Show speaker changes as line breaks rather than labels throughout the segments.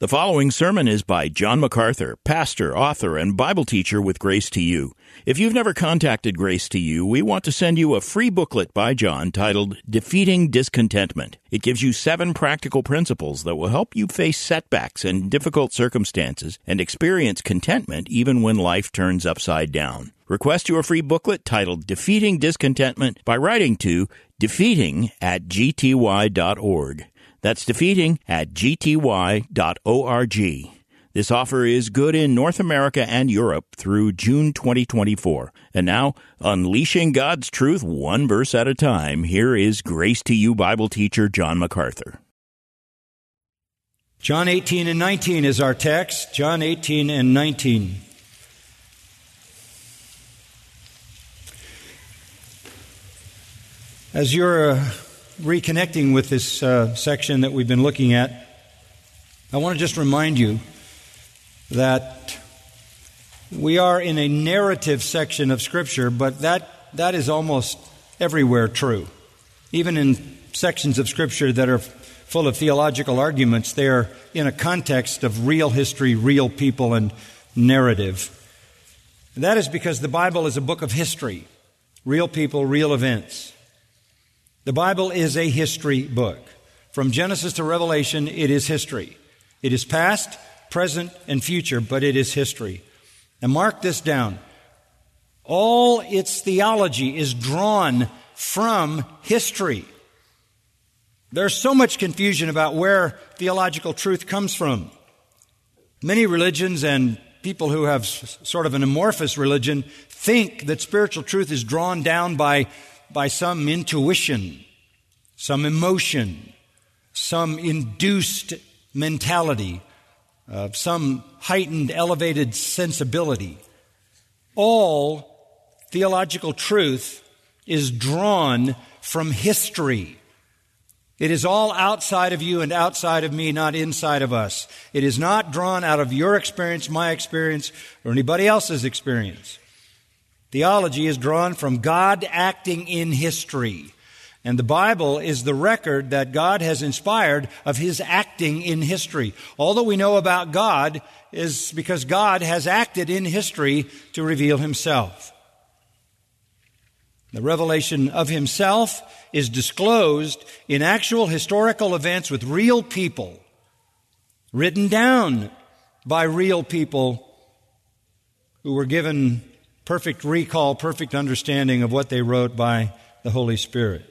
The following sermon is by John MacArthur, pastor, author, and Bible teacher with Grace to You. If you've never contacted Grace to You, we want to send you a free booklet by John titled Defeating Discontentment. It gives you 7 practical principles that will help you face setbacks and difficult circumstances and experience contentment even when life turns upside down. Request your free booklet titled Defeating Discontentment by writing to defeating@gty.org. That's defeating@gty.org. This offer is good in North America and Europe through June 2024. And now, unleashing God's truth one verse at a time, here is Grace to You Bible teacher John MacArthur.
John 18 and 19 is our text. John 18 and 19. As you're reconnecting with this section that we've been looking at, I want to just remind you that we are in a narrative section of Scripture, but that is almost everywhere true. Even in sections of Scripture that are full of theological arguments, they are in a context of real history, real people, and narrative. And that is because the Bible is a book of history, real people, real events. The Bible is a history book. From Genesis to Revelation, it is history. It is past, present, and future, but it is history. And mark this down. All its theology is drawn from history. There's so much confusion about where theological truth comes from. Many religions and people who have sort of an amorphous religion think that spiritual truth is drawn down by some intuition, some emotion, some induced mentality, some heightened, elevated sensibility. All theological truth is drawn from history. It is all outside of you and outside of me, not inside of us. It is not drawn out of your experience, my experience, or anybody else's experience. Theology is drawn from God acting in history. And the Bible is the record that God has inspired of His acting in history. All that we know about God is because God has acted in history to reveal Himself. The revelation of Himself is disclosed in actual historical events with real people, written down by real people who were given perfect recall, perfect understanding of what they wrote by the Holy Spirit.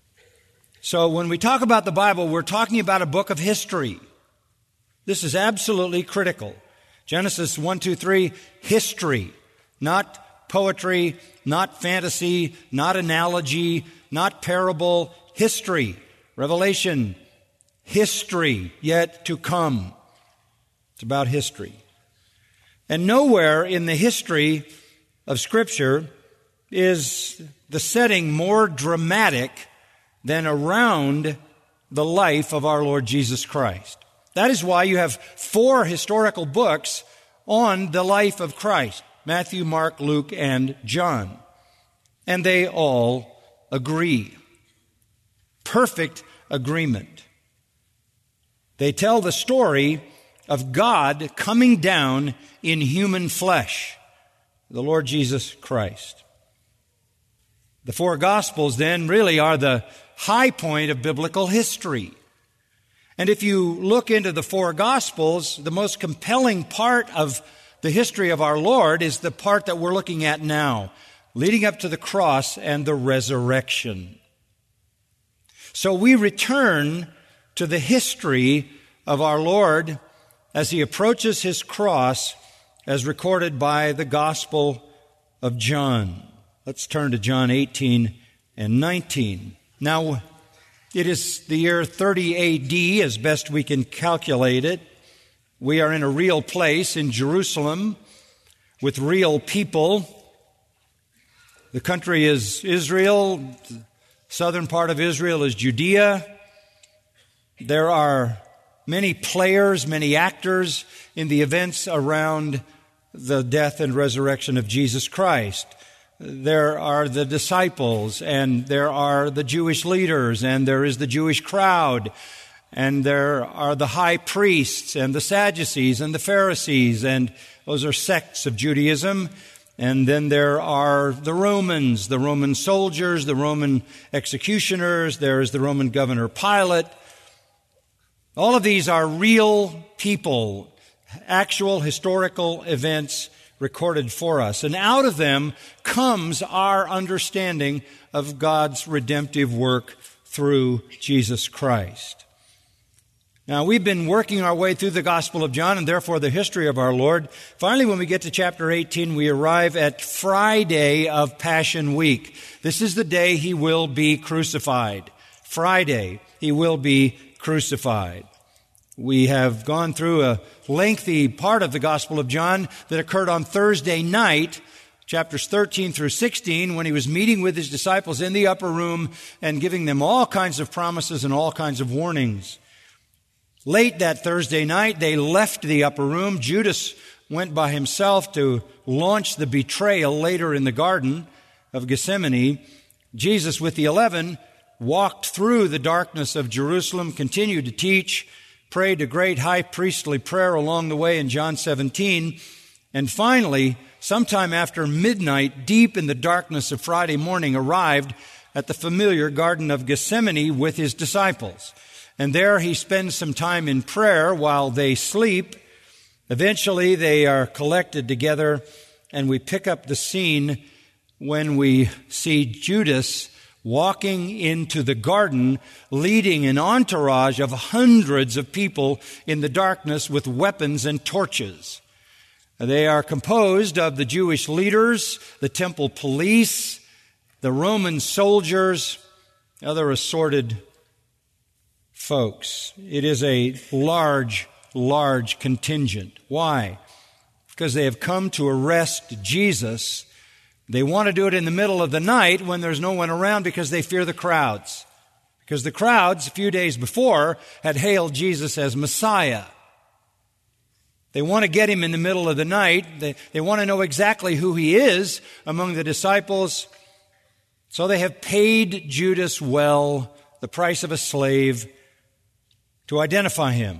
So when we talk about the Bible, we're talking about a book of history. This is absolutely critical. Genesis 1, 2, 3, history, not poetry, not fantasy, not analogy, not parable, history. Revelation, history yet to come. It's about history. And nowhere in the history of Scripture is the setting more dramatic than around the life of our Lord Jesus Christ. That is why you have 4 historical books on the life of Christ: Matthew, Mark, Luke, and John. And they all agree. Perfect agreement. They tell the story of God coming down in human flesh, the Lord Jesus Christ. The 4 Gospels then really are the high point of biblical history. And if you look into the 4 Gospels, the most compelling part of the history of our Lord is the part that we're looking at now, leading up to the cross and the resurrection. So we return to the history of our Lord as He approaches His cross as recorded by the Gospel of John. Let's turn to John 18 and 19. Now, it is the year 30 A.D., as best we can calculate it. We are in a real place in Jerusalem with real people. The country is Israel. The southern part of Israel is Judea. There are many players, many actors in the events around the death and resurrection of Jesus Christ. There are the disciples, and there are the Jewish leaders, and there is the Jewish crowd. And there are the high priests and the Sadducees and the Pharisees, and those are sects of Judaism. And then there are the Romans, the Roman soldiers, the Roman executioners. There is the Roman governor Pilate. All of these are real people, actual historical events recorded for us. And out of them comes our understanding of God's redemptive work through Jesus Christ. Now, we've been working our way through the Gospel of John and therefore the history of our Lord. Finally, when we get to chapter 18, we arrive at Friday of Passion Week. This is the day he will be crucified. Friday, he will be crucified. We have gone through a lengthy part of the Gospel of John that occurred on Thursday night, chapters 13 through 16, when he was meeting with his disciples in the upper room and giving them all kinds of promises and all kinds of warnings. Late that Thursday night, they left the upper room. Judas went by himself to launch the betrayal later in the Garden of Gethsemane. Jesus, with the 11, walked through the darkness of Jerusalem, continued to teach, prayed a great high priestly prayer along the way in John 17, and finally, sometime after midnight, deep in the darkness of Friday morning, arrived at the familiar Garden of Gethsemane with his disciples. And there he spends some time in prayer while they sleep. Eventually they are collected together, and we pick up the scene when we see Judas walking into the garden, leading an entourage of hundreds of people in the darkness with weapons and torches. They are composed of the Jewish leaders, the temple police, the Roman soldiers, other assorted folks. It is a large contingent. Why? Because they have come to arrest Jesus. They want to do it in the middle of the night when there's no one around because they fear the crowds. Because the crowds, a few days before, had hailed Jesus as Messiah. They want to get him in the middle of the night. They want to know exactly who he is among the disciples. So they have paid Judas well, the price of a slave, to identify him.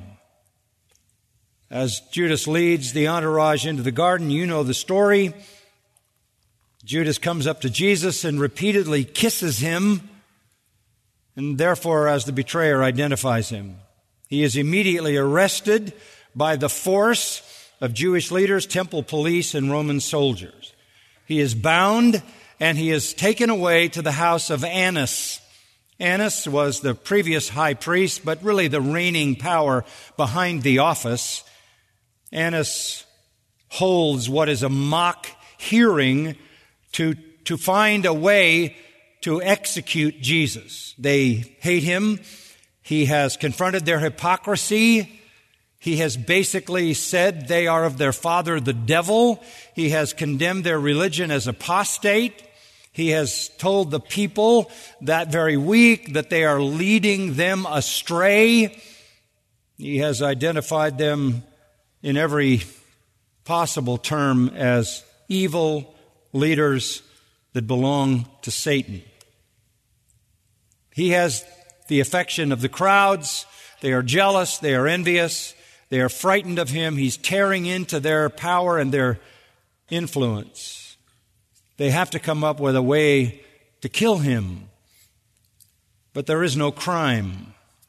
As Judas leads the entourage into the garden, you know the story. Judas comes up to Jesus and repeatedly kisses him, and therefore, as the betrayer, identifies him. He is immediately arrested by the force of Jewish leaders, temple police, and Roman soldiers. He is bound, and he is taken away to the house of Annas. Annas was the previous high priest, but really the reigning power behind the office. Annas holds what is a mock hearing to find a way to execute Jesus. They hate him. He has confronted their hypocrisy. He has basically said they are of their father, the devil. He has condemned their religion as apostate. He has told the people that very week that they are leading them astray. He has identified them in every possible term as evil leaders that belong to Satan. He has the affection of the crowds. They are jealous. They are envious. They are frightened of him. He's tearing into their power and their influence. They have to come up with a way to kill him. But there is no crime.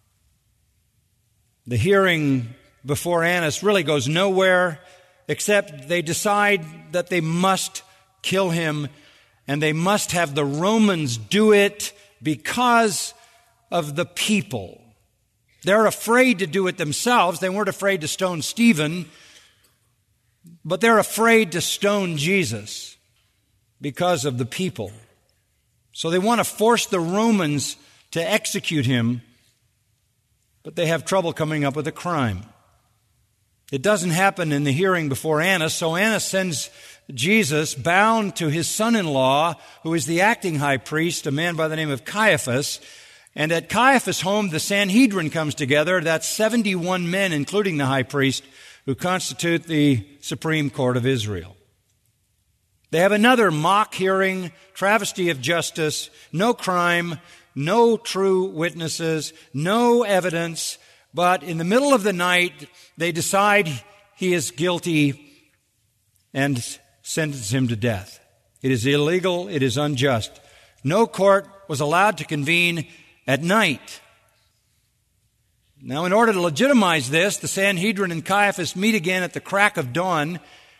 The hearing before Annas really goes nowhere, except they decide that they must kill him, and they must have the Romans do it because of the people. They're afraid to do it themselves. They weren't afraid to stone Stephen, but they're afraid to stone Jesus because of the people. So they want to force the Romans to execute him, but they have trouble coming up with a crime. It doesn't happen in the hearing before Annas, so Annas sends Jesus bound to his son-in-law, who is the acting high priest, a man by the name of Caiaphas. And at Caiaphas' home, the Sanhedrin comes together. That's 71 men, including the high priest, who constitute the Supreme Court of Israel. They have another mock hearing, travesty of justice, no crime, no true witnesses, no evidence, But in the middle of the night, they decide he is guilty and sentence him to death. It is illegal. It is unjust. No court was allowed to convene at night. Now, in order to legitimize this, the Sanhedrin and Caiaphas meet again at the crack of dawn,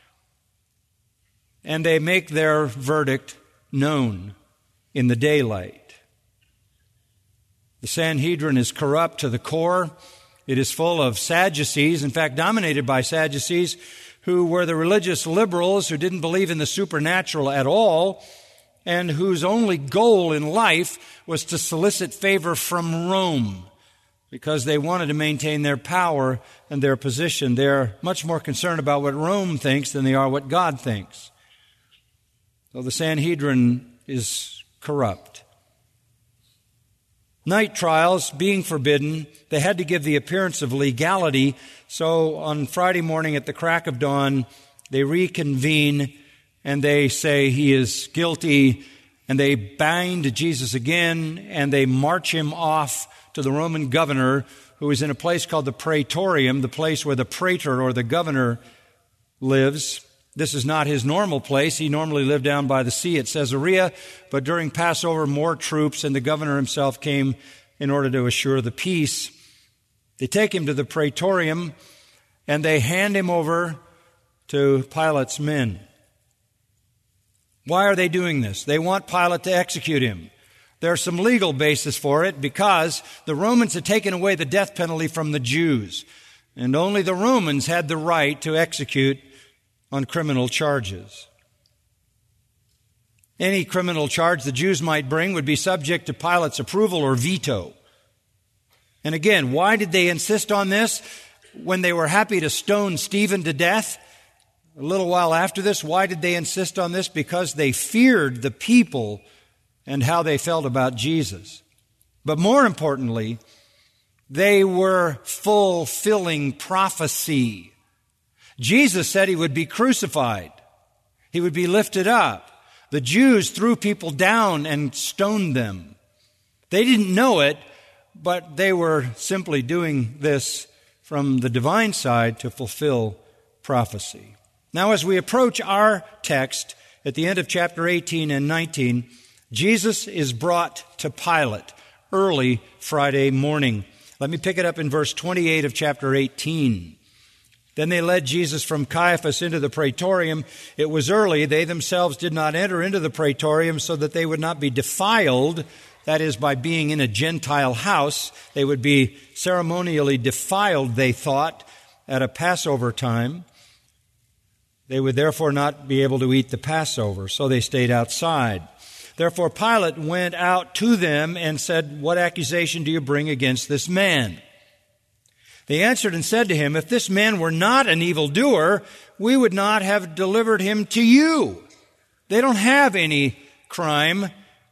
and they make their verdict known in the daylight. The Sanhedrin is corrupt to the core. It is full of Sadducees, in fact, dominated by Sadducees, who were the religious liberals who didn't believe in the supernatural at all, and whose only goal in life was to solicit favor from Rome, because they wanted to maintain their power and their position. They're much more concerned about what Rome thinks than they are what God thinks. So the Sanhedrin is corrupt. Night trials being forbidden, they had to give the appearance of legality. So on Friday morning at the crack of dawn, they reconvene and they say he is guilty, and they bind Jesus again, and they march him off to the Roman governor, who is in a place called the Praetorium, the place where the praetor or the governor lives. This is not his normal place. He normally lived down by the sea at Caesarea, but during Passover, more troops and the governor himself came in order to assure the peace. They take him to the Praetorium, and they hand him over to Pilate's men. Why are they doing this? They want Pilate to execute him. There's some legal basis for it, because the Romans had taken away the death penalty from the Jews, and only the Romans had the right to execute on criminal charges. Any criminal charge the Jews might bring would be subject to Pilate's approval or veto. And again, why did they insist on this when they were happy to stone Stephen to death? A little while after this, why did they insist on this? Because they feared the people and how they felt about Jesus. But more importantly, they were fulfilling prophecy. Jesus said he would be crucified. He would be lifted up. The Jews threw people down and stoned them. They didn't know it, but they were simply doing this from the divine side to fulfill prophecy. Now, as we approach our text at the end of chapter 18 and 19, Jesus is brought to Pilate early Friday morning. Let me pick it up in verse 28 of chapter 18. Then they led Jesus from Caiaphas into the Praetorium. It was early. They themselves did not enter into the Praetorium so that they would not be defiled. That is, by being in a Gentile house, they would be ceremonially defiled, they thought, at a Passover time. They would therefore not be able to eat the Passover, so they stayed outside. Therefore Pilate went out to them and said, "What accusation do you bring against this man?" They answered and said to him, "If this man were not an evildoer, we would not have delivered him to you." They don't have any crime.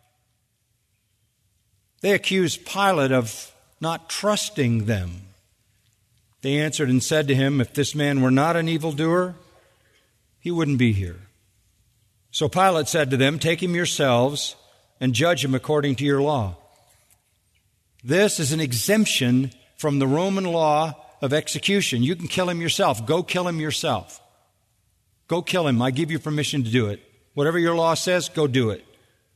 They accuse Pilate of not trusting them. They answered and said to him, "If this man were not an evildoer, he wouldn't be here." So Pilate said to them, "Take him yourselves and judge him according to your law." This is an exemption from the Roman law of execution. You can kill him yourself. Go kill him yourself. Go kill him. I give you permission to do it. Whatever your law says, go do it.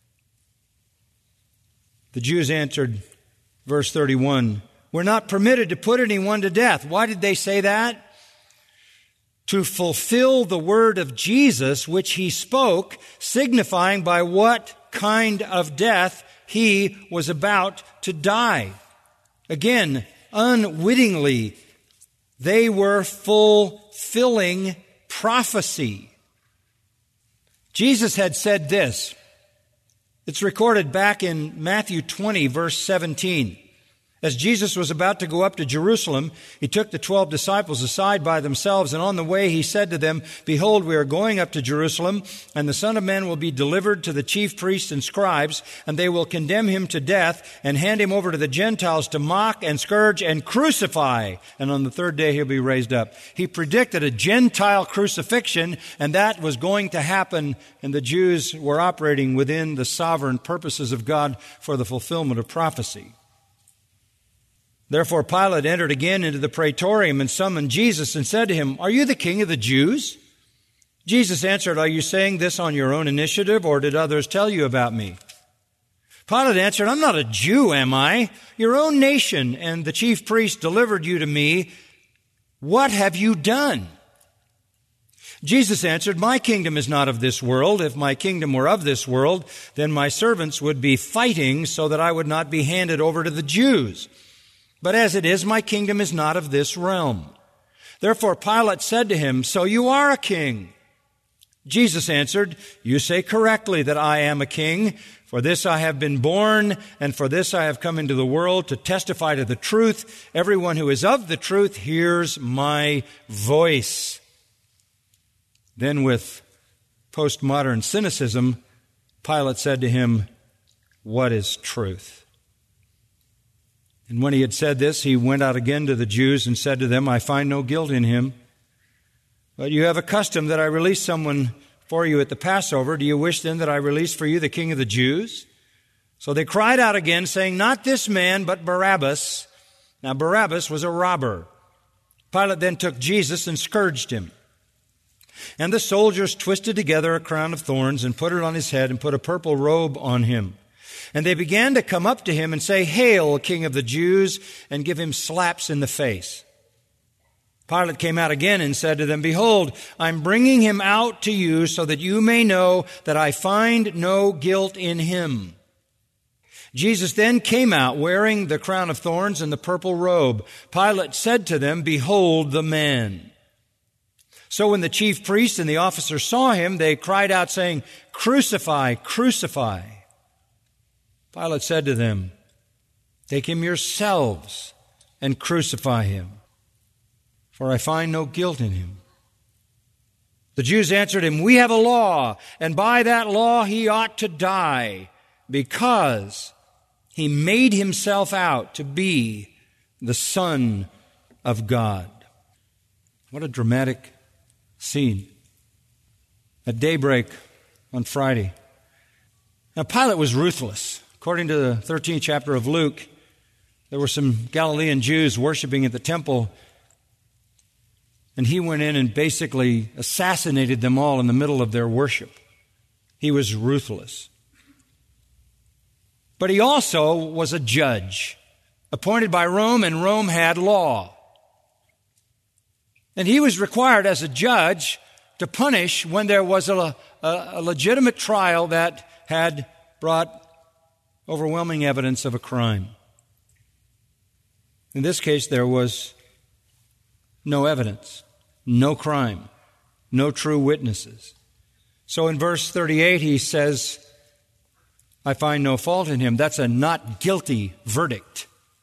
The Jews answered, verse 31, "We're not permitted to put anyone to death." Why did they say that? To fulfill the word of Jesus, which he spoke, signifying by what kind of death he was about to die. Again, unwittingly, they were fulfilling prophecy. Jesus had said this. It's recorded back in Matthew 20, verse 17. As Jesus was about to go up to Jerusalem, he took the 12 disciples aside by themselves, and on the way he said to them, "Behold, we are going up to Jerusalem, and the Son of Man will be delivered to the chief priests and scribes, and they will condemn him to death and hand him over to the Gentiles to mock and scourge and crucify, and on the third day he'll be raised up." He predicted a Gentile crucifixion, and that was going to happen, and the Jews were operating within the sovereign purposes of God for the fulfillment of prophecy. Therefore Pilate entered again into the praetorium and summoned Jesus and said to him, "Are you the king of the Jews?" Jesus answered, "Are you saying this on your own initiative, or did others tell you about me?" Pilate answered, "I'm not a Jew, am I? Your own nation and the chief priests delivered you to me. What have you done?" Jesus answered, "My kingdom is not of this world. If my kingdom were of this world, then my servants would be fighting so that I would not be handed over to the Jews. But as it is, my kingdom is not of this realm." Therefore Pilate said to him, "So you are a king?" Jesus answered, "You say correctly that I am a king. For this I have been born, and for this I have come into the world, to testify to the truth. Everyone who is of the truth hears my voice." Then with postmodern cynicism, Pilate said to him, "What is truth?" And when he had said this, he went out again to the Jews and said to them, "I find no guilt in him. But you have a custom that I release someone for you at the Passover. Do you wish then that I release for you the king of the Jews?" So they cried out again, saying, "Not this man, but Barabbas." Now Barabbas was a robber. Pilate then took Jesus and scourged him. And the soldiers twisted together a crown of thorns and put it on his head and put a purple robe on him. And they began to come up to him and say, "Hail, King of the Jews," and give him slaps in the face. Pilate came out again and said to them, "Behold, I'm bringing him out to you so that you may know that I find no guilt in him." Jesus then came out wearing the crown of thorns and the purple robe. Pilate said to them, "Behold the man." So when the chief priests and the officers saw him, they cried out, saying, "Crucify, crucify." Pilate said to them, "Take him yourselves and crucify him, for I find no guilt in him." The Jews answered him, "We have a law, and by that law he ought to die, because he made himself out to be the Son of God." What a dramatic scene. At daybreak on Friday. Now Pilate was ruthless. According to the 13th chapter of Luke, there were some Galilean Jews worshiping at the temple, and he went in and basically assassinated them all in the middle of their worship. He was ruthless. But he also was a judge, appointed by Rome, and Rome had law. And he was required as a judge to punish when there was a legitimate trial that had brought overwhelming evidence of a crime. In this case, there was no evidence, no crime, no true witnesses. So in verse 38, he says, "I find no fault in him." That's a not guilty verdict.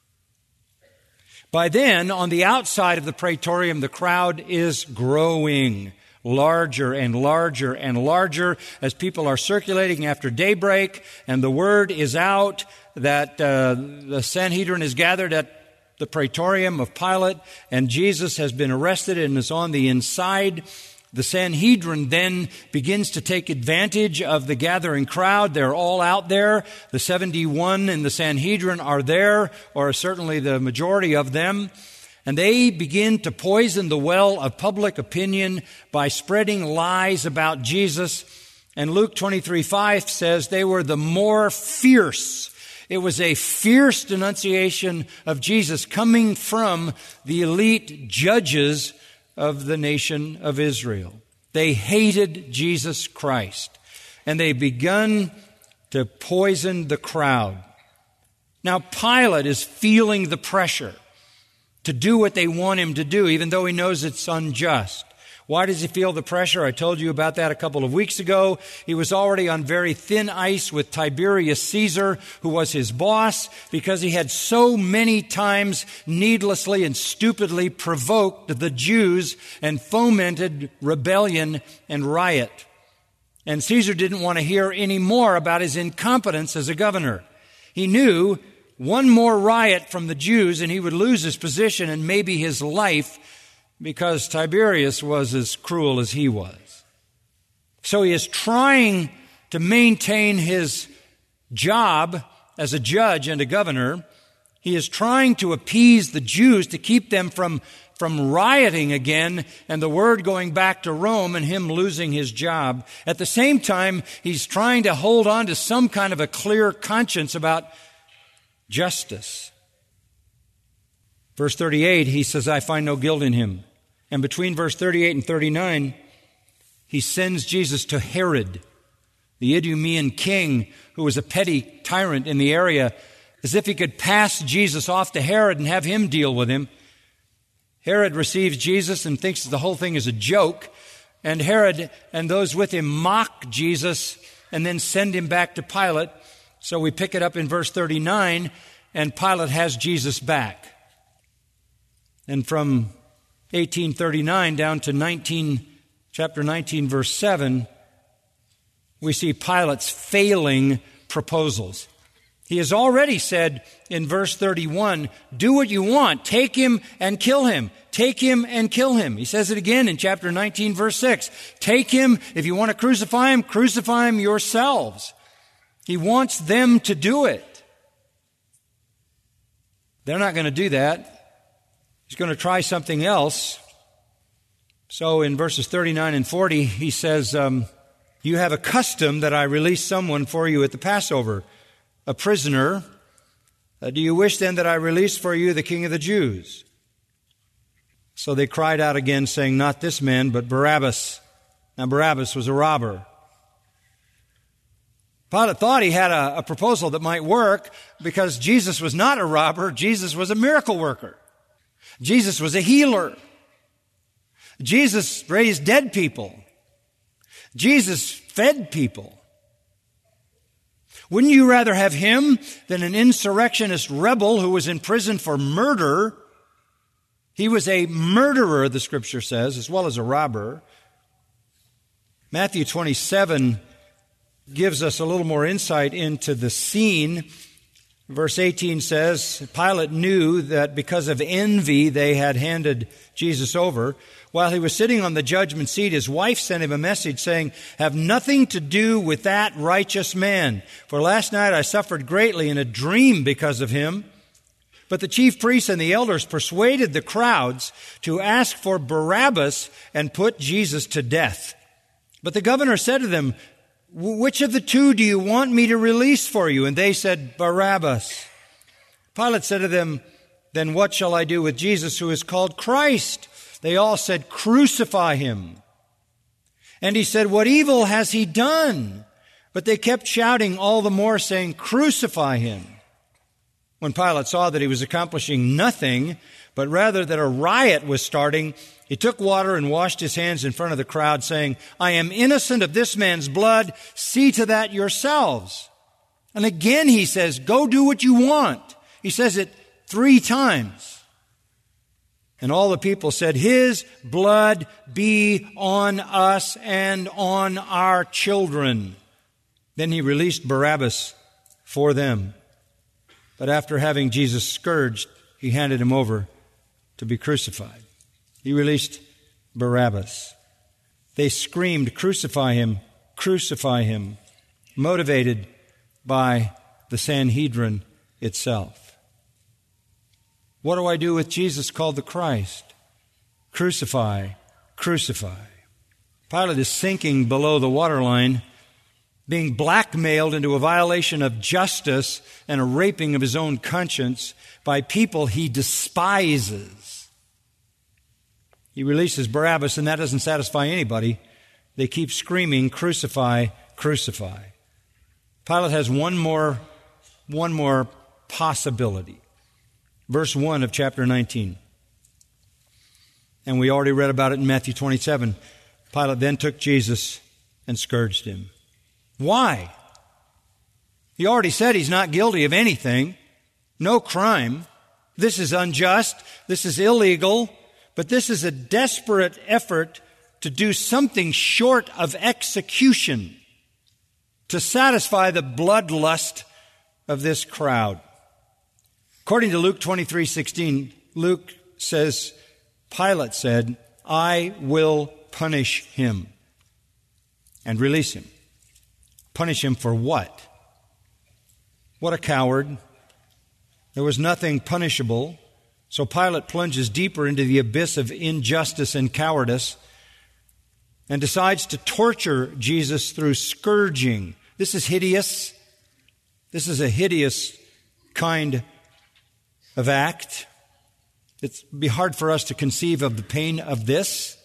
By then, on the outside of the praetorium, the crowd is growing larger and larger and larger as people are circulating after daybreak, and the word is out that the Sanhedrin is gathered at the praetorium of Pilate, and Jesus has been arrested and is on the inside. The Sanhedrin then begins to take advantage of the gathering crowd. They're all out there. The 71 in the Sanhedrin are there, or certainly the majority of them. And they begin to poison the well of public opinion by spreading lies about Jesus. And Luke 23:5 says they were the more fierce. It was a fierce denunciation of Jesus coming from the elite judges of the nation of Israel. They hated Jesus Christ, and they begun to poison the crowd. Now Pilate is feeling the pressure to do what they want him to do, even though he knows it's unjust. Why does he feel the pressure? I told you about that a couple of weeks ago. He was already on very thin ice with Tiberius Caesar, who was his boss, because he had so many times needlessly and stupidly provoked the Jews and fomented rebellion and riot. And Caesar didn't want to hear any more about his incompetence as a governor. He knew one more riot from the Jews and he would lose his position and maybe his life, because Tiberius was as cruel as he was. So he is trying to maintain his job as a judge and a governor. He is trying to appease the Jews to keep them from rioting again and the word going back to Rome and him losing his job. At the same time, he's trying to hold on to some kind of a clear conscience about justice. Verse 38, he says, I find no guilt in him. And between verse 38 and 39, he sends Jesus to Herod, the Idumean king, who was a petty tyrant in the area, as if he could pass Jesus off to Herod and have him deal with him. Herod receives Jesus and thinks the whole thing is a joke, and Herod and those with him mock Jesus and then send him back to Pilate. So we pick it up in verse 39, and Pilate has Jesus back. And from 1839 down to chapter 19, verse 7, we see Pilate's failing proposals. He has already said in verse 31, do what you want, take him and kill him. Take him and kill him. He says it again in chapter 19, verse 6. Take him, if you want to crucify him yourselves. He wants them to do it. They're not going to do that. He's going to try something else. So in verses 39 and 40, he says, you have a custom that I release someone for you at the Passover, a prisoner. Do you wish then that I release for you the King of the Jews? So they cried out again, saying, not this man, but Barabbas. Now Barabbas was a robber. Pilate thought he had a proposal that might work because Jesus was not a robber. Jesus was a miracle worker. Jesus was a healer. Jesus raised dead people. Jesus fed people. Wouldn't you rather have him than an insurrectionist rebel who was in prison for murder? He was a murderer, the Scripture says, as well as a robber. Matthew 27 gives us a little more insight into the scene. Verse 18 says, Pilate knew that because of envy they had handed Jesus over. While he was sitting on the judgment seat, his wife sent him a message saying, have nothing to do with that righteous man, for last night I suffered greatly in a dream because of him. But the chief priests and the elders persuaded the crowds to ask for Barabbas and put Jesus to death. But the governor said to them, which of the two do you want me to release for you? And they said, Barabbas. Pilate said to them, then what shall I do with Jesus who is called Christ? They all said, crucify him. And he said, what evil has he done? But they kept shouting all the more, saying, crucify him. When Pilate saw that he was accomplishing nothing, but rather that a riot was starting, he took water and washed his hands in front of the crowd, saying, I am innocent of this man's blood. See to that yourselves. And again he says, go do what you want. He says it 3 times. And all the people said, his blood be on us and on our children. Then he released Barabbas for them. But after having Jesus scourged, he handed him over to be crucified. He released Barabbas. They screamed, crucify him, motivated by the Sanhedrin itself. What do I do with Jesus called the Christ? Crucify, crucify. Pilate is sinking below the waterline, being blackmailed into a violation of justice and a raping of his own conscience by people he despises. He releases Barabbas, and that doesn't satisfy anybody. They keep screaming, crucify, crucify. Pilate has one more possibility. Verse 1 of chapter 19. And we already read about it in Matthew 27. Pilate then took Jesus and scourged him. Why? He already said he's not guilty of anything. No crime. This is unjust. This is illegal. But this is a desperate effort to do something short of execution to satisfy the bloodlust of this crowd. According to Luke 23:16, Luke says, Pilate said, I will punish him and release him. Punish him for what? What a coward. There was nothing punishable. So Pilate plunges deeper into the abyss of injustice and cowardice and decides to torture Jesus through scourging. This is hideous. This is a hideous kind of act. It'd be hard for us to conceive of the pain of this.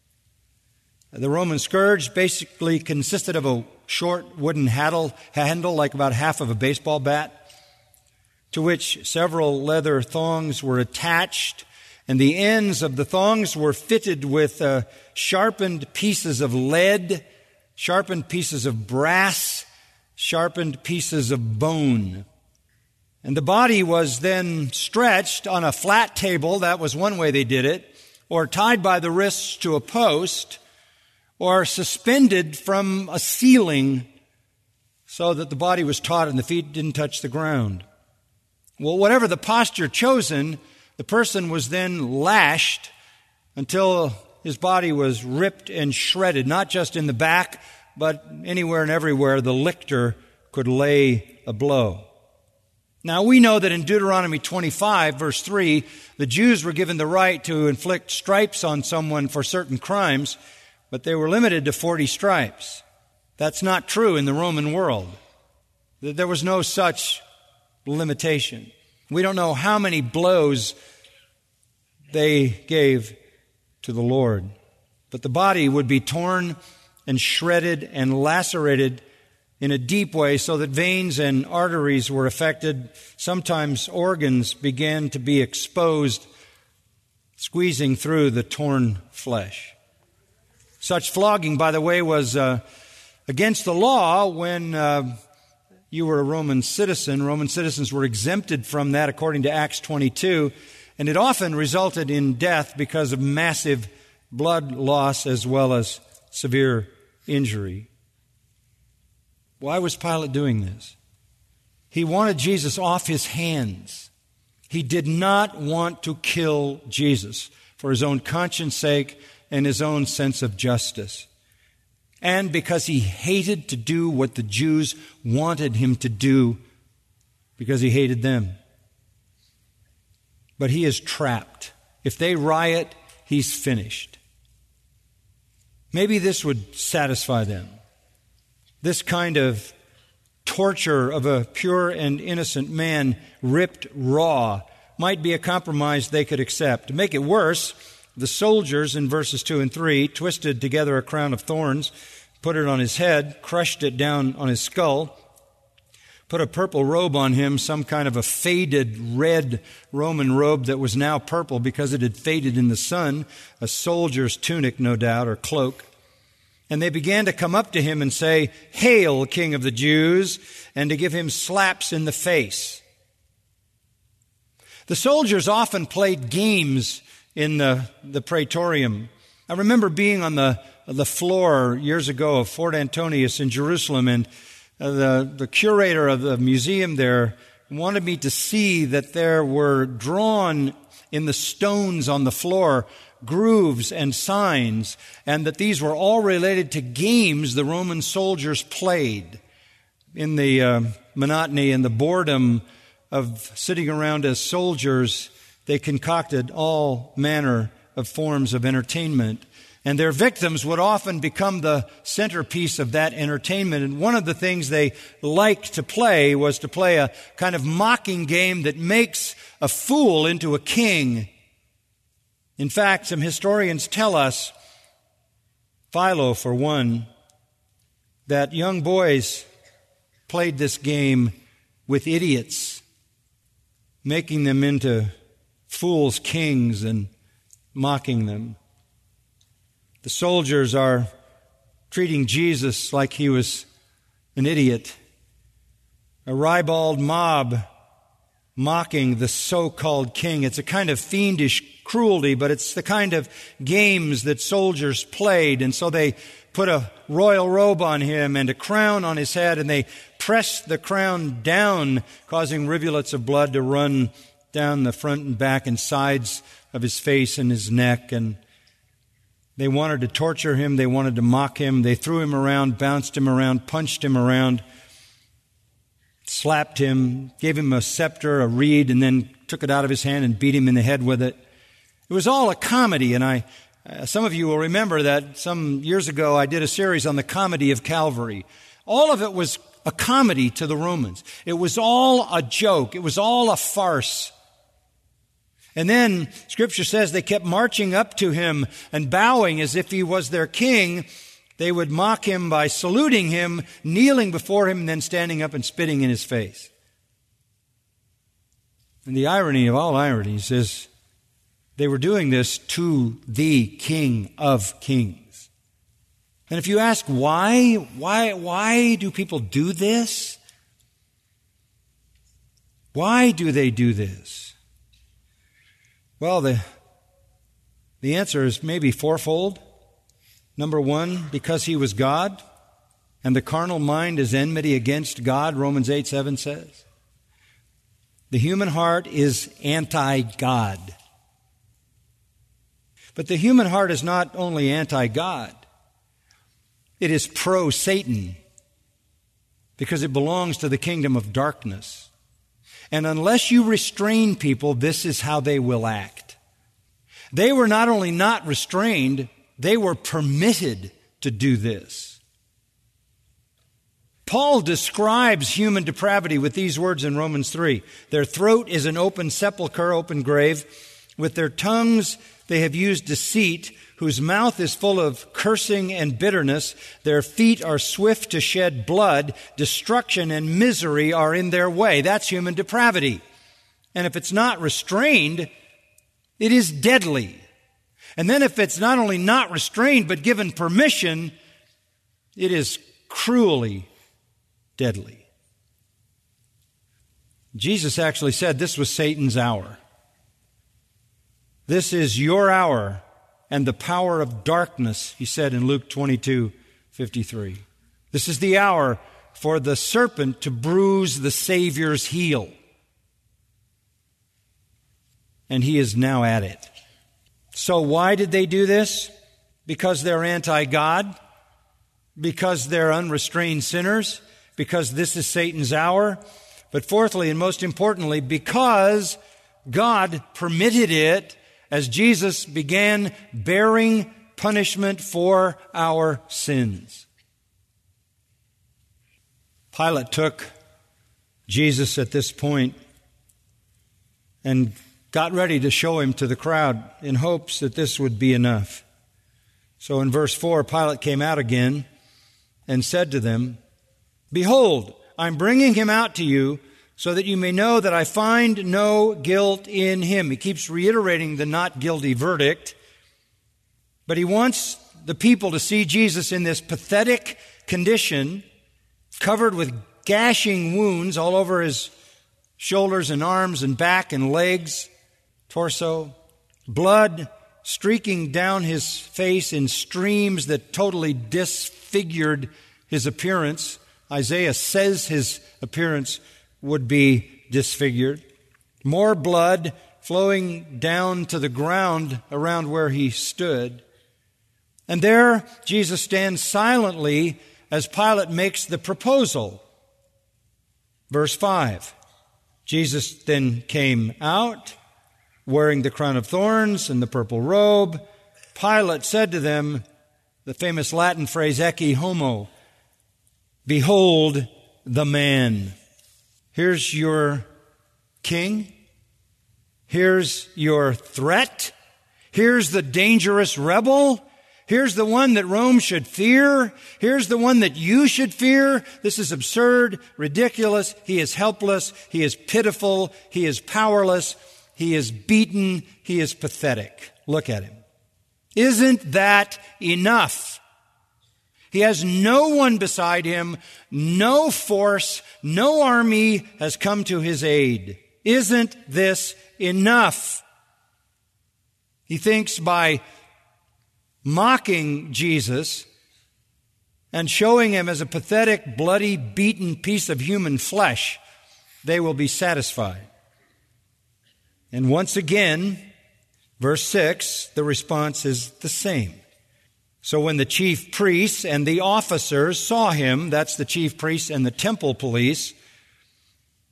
The Roman scourge basically consisted of a short wooden handle like about half of a baseball bat, to which several leather thongs were attached, and the ends of the thongs were fitted with sharpened pieces of lead, sharpened pieces of brass, sharpened pieces of bone. And the body was then stretched on a flat table, that was one way they did it, or tied by the wrists to a post, or suspended from a ceiling so that the body was taut and the feet didn't touch the ground. Well, whatever the posture chosen, the person was then lashed until his body was ripped and shredded, not just in the back, but anywhere and everywhere the lictor could lay a blow. Now, we know that in Deuteronomy 25, verse 3, the Jews were given the right to inflict stripes on someone for certain crimes, but they were limited to 40 stripes. That's not true in the Roman world. There was no such limitation. We don't know how many blows they gave to the Lord. But the body would be torn and shredded and lacerated in a deep way so that veins and arteries were affected. Sometimes organs began to be exposed, squeezing through the torn flesh. Such flogging, by the way, was against the law when you were a Roman citizen. Roman citizens were exempted from that according to Acts 22, and it often resulted in death because of massive blood loss as well as severe injury. Why was Pilate doing this? He wanted Jesus off his hands. He did not want to kill Jesus for his own conscience sake and his own sense of justice. And because he hated to do what the Jews wanted him to do, because he hated them. But he is trapped. If they riot, he's finished. Maybe this would satisfy them. This kind of torture of a pure and innocent man ripped raw might be a compromise they could accept. To make it worse, the soldiers in verses 2 and 3 twisted together a crown of thorns, put it on his head, crushed it down on his skull, put a purple robe on him, some kind of a faded red Roman robe that was now purple because it had faded in the sun, a soldier's tunic, no doubt, or cloak. And they began to come up to him and say, "Hail, King of the Jews," and to give him slaps in the face. The soldiers often played games in the praetorium. I remember being on the floor years ago of Fort Antonius in Jerusalem, and the curator of the museum there wanted me to see that there were drawn in the stones on the floor grooves and signs, and that these were all related to games the Roman soldiers played. In the monotony and the boredom of sitting around as soldiers, they concocted all manner of forms of entertainment. And their victims would often become the centerpiece of that entertainment. And one of the things they liked to play was to play a kind of mocking game that makes a fool into a king. In fact, some historians tell us, Philo for one, that young boys played this game with idiots, making them into fools' kings and mocking them. The soldiers are treating Jesus like he was an idiot. A ribald mob mocking the so-called king. It's a kind of fiendish cruelty, but it's the kind of games that soldiers played. And so they put a royal robe on him and a crown on his head, and they pressed the crown down, causing rivulets of blood to run down the front and back and sides of his face and his neck. And they wanted to torture him. They wanted to mock him. They threw him around, bounced him around, punched him around. slapped him, gave him a scepter, a reed, and then took it out of his hand and beat him in the head with it. It was all a comedy, and some of you will remember that some years ago I did a series on the comedy of Calvary. All of it was a comedy to the Romans. It was all a joke. It was all a farce. And then Scripture says they kept marching up to him and bowing as if he was their king. They would mock him by saluting him, kneeling before him, and then standing up and spitting in his face. And the irony of all ironies is they were doing this to the King of Kings. And if you ask why do people do this? Why do they do this? Well, the answer is maybe fourfold. Number one, because he was God, and the carnal mind is enmity against God, Romans 8:7 says. The human heart is anti-God. But the human heart is not only anti-God, it is pro-Satan, because it belongs to the kingdom of darkness. And unless you restrain people, this is how they will act. They were not only not restrained, they were permitted to do this. Paul describes human depravity with these words in Romans 3. Their throat is an open sepulchre, open grave. With their tongues they have used deceit, whose mouth is full of cursing and bitterness. Their feet are swift to shed blood. Destruction and misery are in their way. That's human depravity. And if it's not restrained, it is deadly. And then if it's not only not restrained, but given permission, it is cruelly deadly. Jesus actually said this was Satan's hour. This is your hour and the power of darkness, he said in Luke 22:53. This is the hour for the serpent to bruise the Savior's heel. And he is now at it. So why did they do this? Because they're anti-God? Because they're unrestrained sinners? Because this is Satan's hour? But fourthly, and most importantly, because God permitted it as Jesus began bearing punishment for our sins. Pilate took Jesus at this point and got ready to show him to the crowd in hopes that this would be enough. So in verse 4, Pilate came out again and said to them, "Behold, I'm bringing him out to you so that you may know that I find no guilt in him." He keeps reiterating the not guilty verdict, but he wants the people to see Jesus in this pathetic condition, covered with gashing wounds all over his shoulders and arms and back and legs, torso, blood streaking down his face in streams that totally disfigured his appearance. Isaiah says his appearance would be disfigured. More blood flowing down to the ground around where he stood. And there Jesus stands silently as Pilate makes the proposal. Verse 5, Jesus then came out, wearing the crown of thorns and the purple robe. Pilate said to them, the famous Latin phrase, ecce homo, "Behold the man." Here's your king. Here's your threat. Here's the dangerous rebel. Here's the one that Rome should fear. Here's the one that you should fear. This is absurd, ridiculous. He is helpless. He is pitiful. He is powerless. He is beaten. He is pathetic. Look at him. Isn't that enough? He has no one beside him, no force, no army has come to his aid. Isn't this enough? He thinks by mocking Jesus and showing him as a pathetic, bloody, beaten piece of human flesh, they will be satisfied. And once again, verse 6, the response is the same. So when the chief priests and the officers saw him, that's the chief priests and the temple police,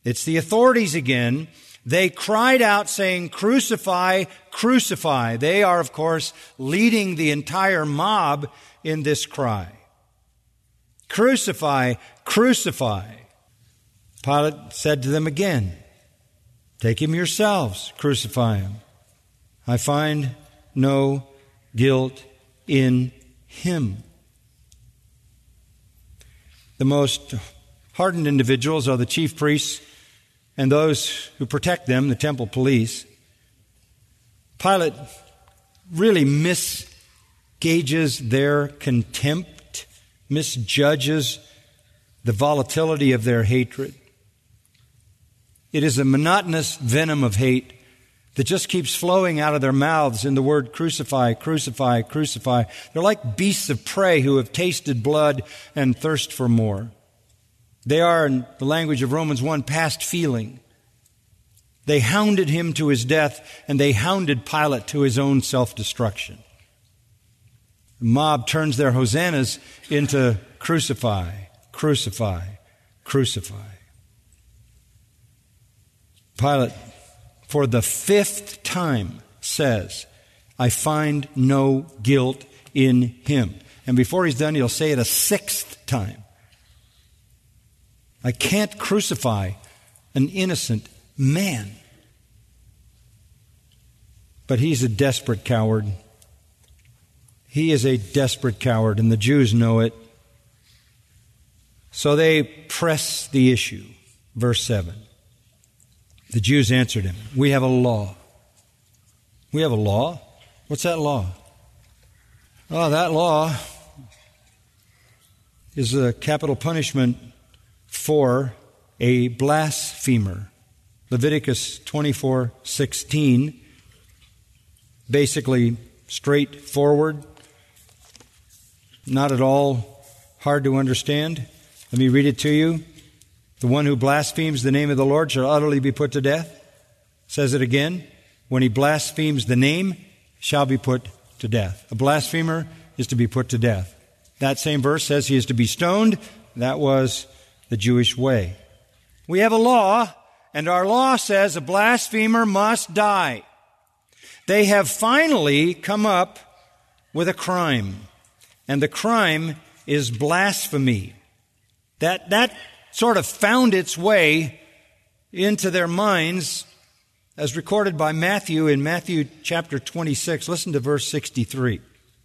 It's the authorities again. They cried out saying, "Crucify, crucify." They are, of course, leading the entire mob in this cry. "Crucify, crucify." Pilate said to them again, "Take him yourselves, crucify him. I find no guilt in him." The most hardened individuals are the chief priests and those who protect them, the temple police. Pilate really misgauges their contempt, misjudges the volatility of their hatred. It is a monotonous venom of hate that just keeps flowing out of their mouths in the word crucify, crucify, crucify. They're like beasts of prey who have tasted blood and thirst for more. They are, in the language of Romans 1, past feeling. They hounded him to his death, and they hounded Pilate to his own self-destruction. The mob turns their hosannas into crucify, crucify, crucify. Pilate, for the 5th time, says, "I find no guilt in him." And before he's done, he'll say it a 6th time. I can't crucify an innocent man. But he's a desperate coward. He is a desperate coward, and the Jews know it. So they press the issue. Verse 7. The Jews answered him, "We have a law." We have a law? What's that law? Oh, that law is a capital punishment for a blasphemer. Leviticus 24:16, basically straightforward, not at all hard to understand. Let me read it to you. "The one who blasphemes the name of the Lord shall utterly be put to death." Says it again. When he blasphemes the name, shall be put to death. A blasphemer is to be put to death. That same verse says he is to be stoned. That was the Jewish way. We have a law, and our law says a blasphemer must die. They have finally come up with a crime, and the crime is blasphemy. That sort of found its way into their minds as recorded by Matthew in Matthew chapter 26. Listen to verse 63.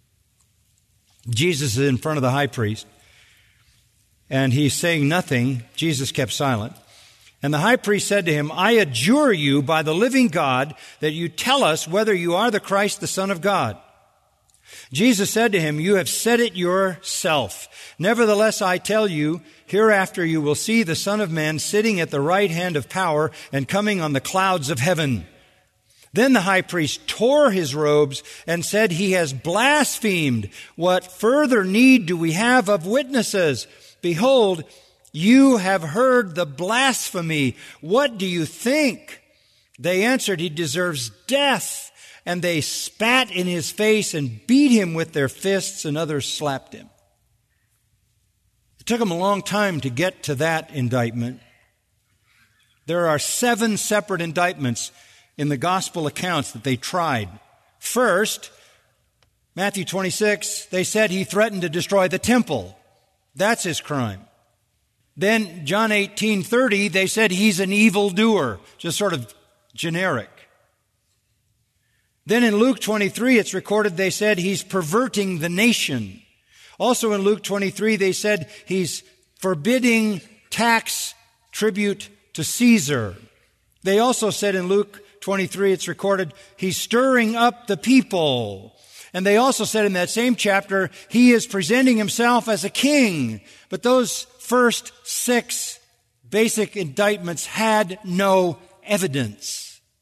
Jesus is in front of the high priest, and he's saying nothing. Jesus kept silent. And the high priest said to him, "I adjure you by the living God that you tell us whether you are the Christ, the Son of God." Jesus said to him, "You have said it yourself. Nevertheless, I tell you, hereafter you will see the Son of Man sitting at the right hand of power and coming on the clouds of heaven." Then the high priest tore his robes and said, "He has blasphemed. What further need do we have of witnesses? Behold, you have heard the blasphemy. What do you think?" They answered, "He deserves death." And they spat in his face and beat him with their fists, and others slapped him. It took them a long time to get to that indictment. There are 7 separate indictments in the gospel accounts that they tried. First, Matthew 26, they said he threatened to destroy the temple. That's his crime. Then John 18:30, they said he's an evildoer, just sort of generic. Then in Luke 23, it's recorded they said he's perverting the nation. Also in Luke 23, they said he's forbidding tax tribute to Caesar. They also said in Luke 23, it's recorded, he's stirring up the people. And they also said in that same chapter, he is presenting himself as a king. But those first 6 basic indictments had no evidence.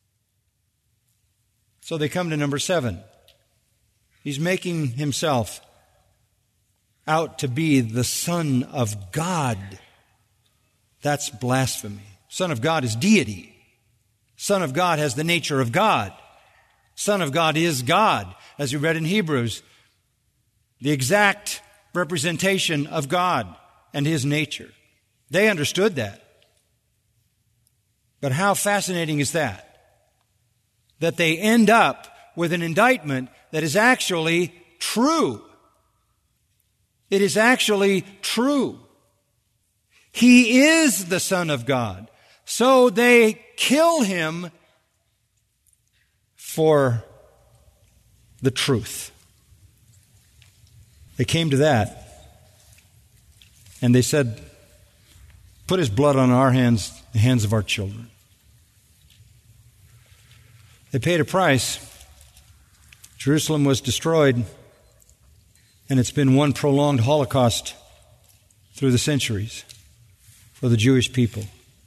So they come to number 7. He's making himself out to be the Son of God. That's blasphemy. Son of God is deity. Son of God has the nature of God. Son of God is God, as we read in Hebrews. The exact representation of God and his nature. They understood that. But how fascinating is that? That they end up with an indictment that is actually true. It is actually true. He is the Son of God. So they kill him for the truth. They came to that. And they said, put his blood on our hands, the hands of our children. They paid a price. Jerusalem was destroyed, and it's been one prolonged Holocaust through the centuries for the Jewish people.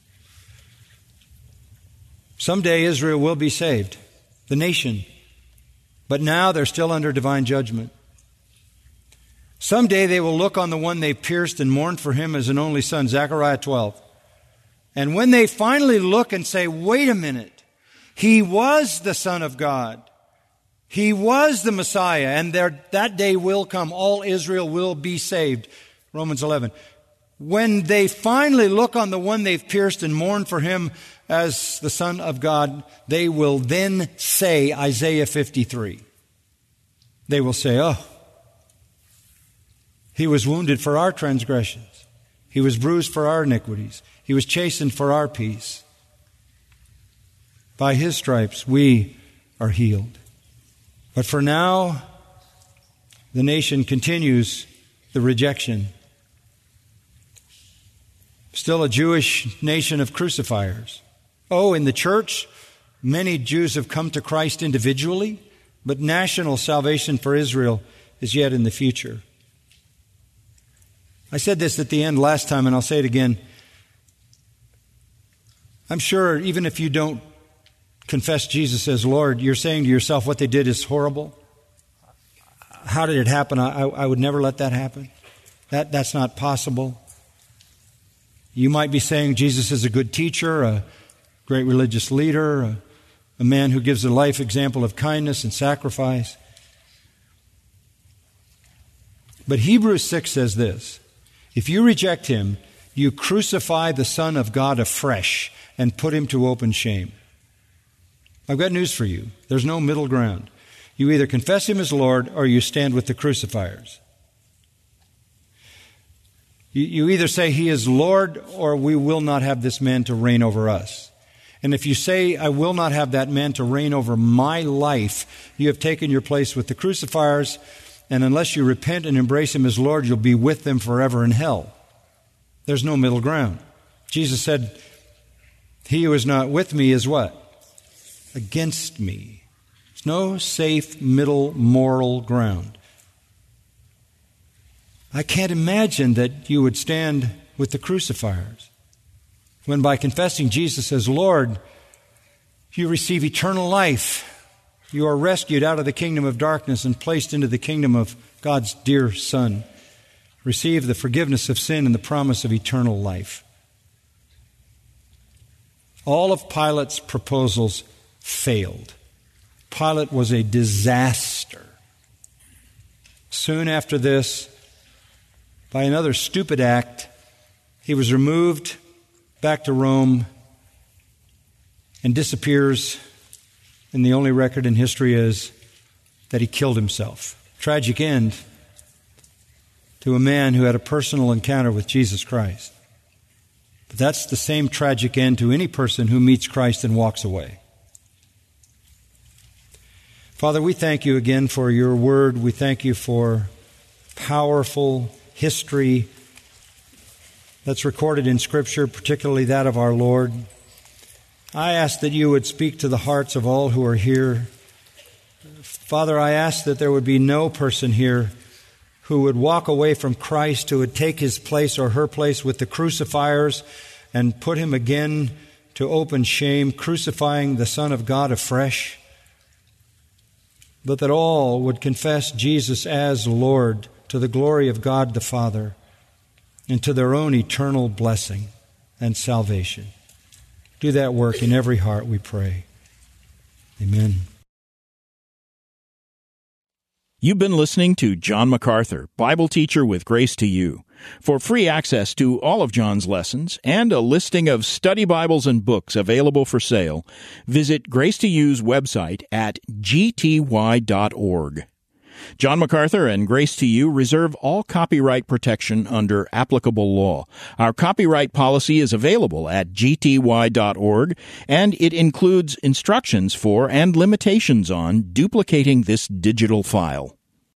Someday Israel will be saved, the nation, but now they're still under divine judgment. Someday they will look on the one they pierced and mourned for him as an only son, Zechariah 12. And when they finally look and say, wait a minute, he was the Son of God. He was the Messiah, and that day will come. All Israel will be saved. Romans 11. When they finally look on the one they've pierced and mourned for him as the Son of God, they will then say, Isaiah 53. They will say, oh, he was wounded for our transgressions. He was bruised for our iniquities. He was chastened for our peace. By his stripes we are healed. But for now, the nation continues the rejection. Still a Jewish nation of crucifiers. Oh, in the church, many Jews have come to Christ individually, but national salvation for Israel is yet in the future. I said this at the end last time, and I'll say it again. I'm sure even if you don't confess Jesus as Lord, you're saying to yourself, what they did is horrible. How did it happen? I would never let that happen. That's not possible. You might be saying Jesus is a good teacher, a great religious leader, a man who gives a life example of kindness and sacrifice. But Hebrews 6 says this, if you reject him, you crucify the Son of God afresh and put him to open shame. I've got news for you. There's no middle ground. You either confess him as Lord or you stand with the crucifiers. You either say he is Lord or we will not have this man to reign over us. And if you say, I will not have that man to reign over my life, you have taken your place with the crucifiers, and unless you repent and embrace him as Lord, you'll be with them forever in hell. There's no middle ground. Jesus said, he who is not with me is what? Against me. There's no safe middle moral ground. I can't imagine that you would stand with the crucifiers when by confessing Jesus as Lord, you receive eternal life. You are rescued out of the kingdom of darkness and placed into the kingdom of God's dear Son. Receive the forgiveness of sin and the promise of eternal life. All of Pilate's proposals failed. Pilate was a disaster. Soon after this, by another stupid act, he was removed back to Rome and disappears. And the only record in history is that he killed himself. Tragic end to a man who had a personal encounter with Jesus Christ. But that's the same tragic end to any person who meets Christ and walks away. Father, we thank you again for your word. We thank you for powerful history that's recorded in Scripture, particularly that of our Lord. I ask that you would speak to the hearts of all who are here. Father, I ask that there would be no person here who would walk away from Christ, who would take his place or her place with the crucifiers and put him again to open shame, crucifying the Son of God afresh, but that all would confess Jesus as Lord to the glory of God the Father and to their own eternal blessing and salvation. Do that work in every heart, we pray. Amen.
You've been listening to John MacArthur, Bible teacher with Grace to You. For free access to all of John's lessons and a listing of study Bibles and books available for sale, visit Grace to You's website at gty.org. John MacArthur and Grace to You reserve all copyright protection under applicable law. Our copyright policy is available at gty.org, and it includes instructions for and limitations on duplicating this digital file.